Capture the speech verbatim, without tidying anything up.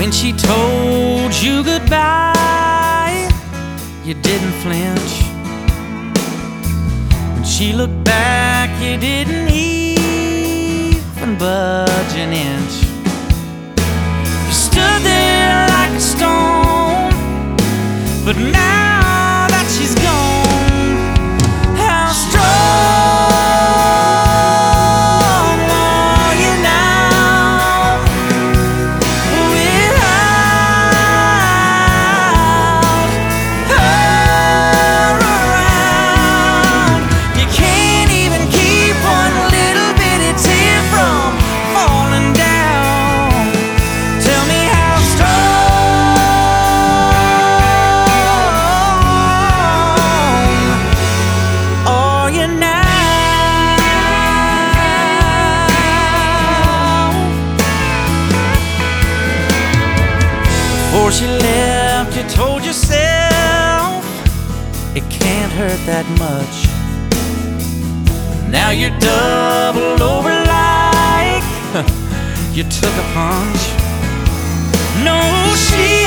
When she told you goodbye, you didn't flinch. When she looked back, you didn't even budge an inch. You stood there like a stone, but now that she's gone, how strong are you now? Without her around, you can't even keep one little bitty tear from falling down. Tell me how strong are you now? Before she left, you told yourself it can't hurt that much. Now you're doubled over like you took a punch. No, she